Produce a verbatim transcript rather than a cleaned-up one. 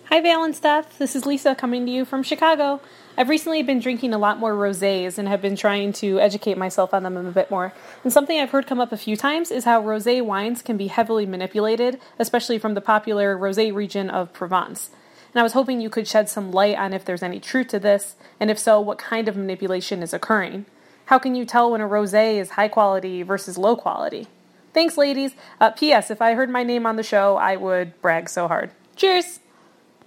Hi, Val and Steph. This is Lisa coming to you from Chicago. I've recently been drinking a lot more rosés and have been trying to educate myself on them a bit more. And something I've heard come up a few times is how rosé wines can be heavily manipulated, especially from the popular rosé region of Provence. And I was hoping you could shed some light on if there's any truth to this, and if so, what kind of manipulation is occurring. How can you tell when a rosé is high quality versus low quality? Thanks, ladies. Uh, P S. If I heard my name on the show, I would brag so hard. Cheers!